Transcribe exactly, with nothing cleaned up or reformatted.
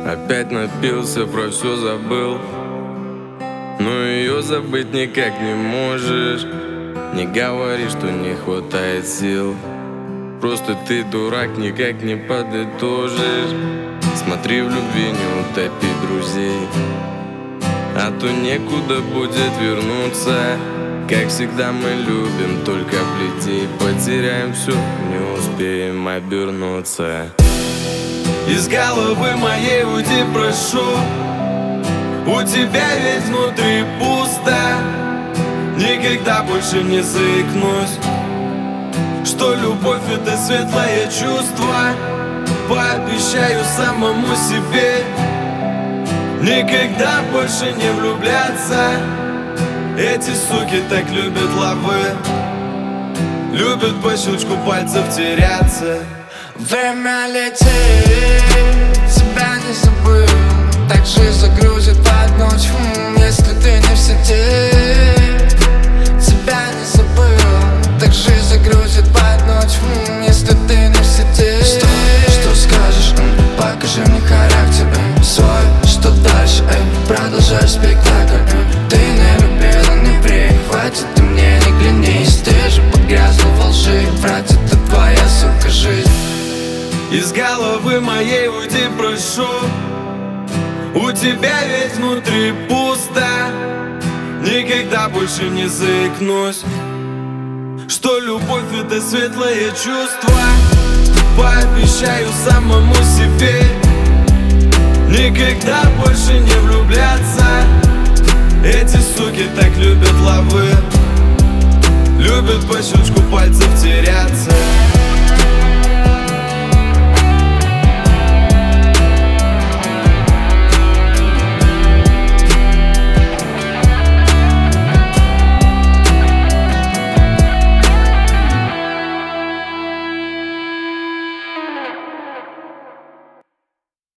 Опять напился, про все забыл, но ее забыть никак не можешь. Не говори, что не хватает сил, просто ты дурак, никак не подытожишь. Смотри, в любви не утопи друзей, а то некуда будет вернуться. Как всегда мы любим только бледей, потеряем все, не успеем обернуться. Из головы моей уйди, прошу, у тебя ведь внутри пусто. Никогда больше не заикнусь, что любовь — это светлое чувство. Пообещаю самому себе никогда больше не влюбляться. Эти суки так любят лавы, любят по щелчку пальцев теряться. Время летит, тебя не забыл, так же загрузит под ночь, хм, если ты не в сети. Тебя не забыл, так же загрузит под ночь, хм, если ты не в сети. Что, что скажешь, м? Покажи мне характер, м? Свой, что дальше, эй? Продолжай спектакль, м? Ты не любила, не прихватит, ты мне не клянись. Ты же погрязла во лжи, врать — это твоя, сука, жизнь. Из головы моей уйди, прошу, у тебя ведь внутри пусто. Никогда больше не заикнусь, что любовь — это светлое чувство. Пообещаю самому себе